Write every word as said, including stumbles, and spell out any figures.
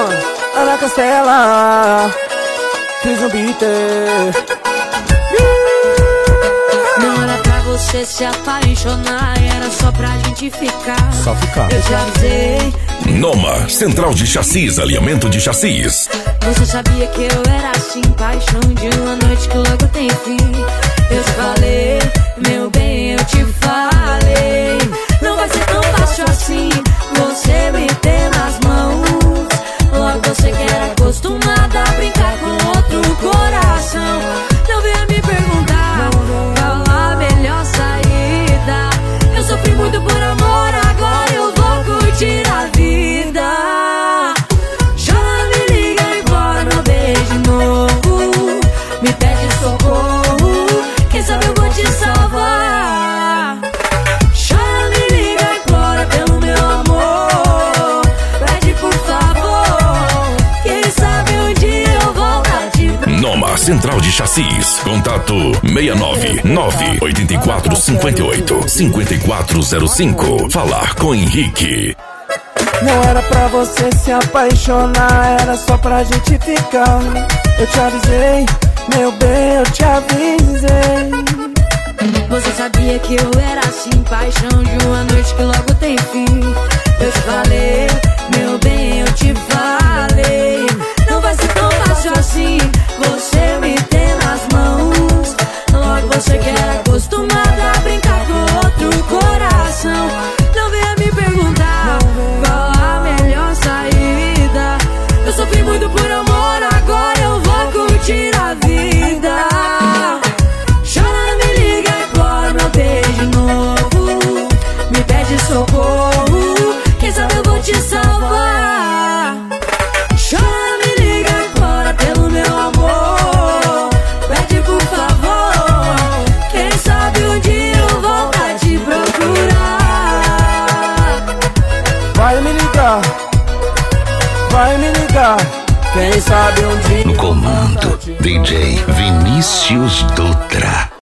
Ana Castela, fiz um beat. Não era pra você se apaixonar, era só pra gente ficar. Só ficar. Eu te avisei. Noma, Central de Chassis, alinhamento de chassis. Você sabia que eu era assim, paixão de uma noite que logo tem fim. Eu te falei, meu bem, eu te falei. Não vai ser tão fácil assim, você me ter nas mãos. Logo você que era acostumada a brincar com outro coração. Não venha me perguntar qual a melhor saída. Eu sofri muito por amor, agora eu vou curtir a vida. Chora, me liga, implora, não beijo de novo. Me pede socorro, quem sabe eu vou te salvar. Chora, me liga, implora pelo meu amor. Pede por favor, quem sabe um dia eu volto a te procurar. Noma, Central de Chassis. Contato seis nove nove oito quatro cinco oito cinco quatro zero cinco. Falar com Henrique. Não era pra você se apaixonar, era só pra gente ficar. Eu te avisei, meu bem, eu te avisei. Você sabia que eu era assim, paixão de uma noite que logo tem fim. Eu te falei, meu bem, eu te falei. Não vai ser tão fácil assim, você me ter nas mãos. Logo você que era acostumada a brincar com outro coração. Não venha me perguntar qual a melhor saída. Eu sofri muito por amor, agora eu vou curtir a vida. Chora, me liga, implora, meu beijo de novo. Me pede socorro, quem sabe eu vou te salvar. Chora, me liga, implora pelo meu amor. Pede por favor, quem sabe um dia eu volto a te procurar. Vai me ligar, vai me ligar. Quem sabe um dia. No comando, D J Vinícius Dutra.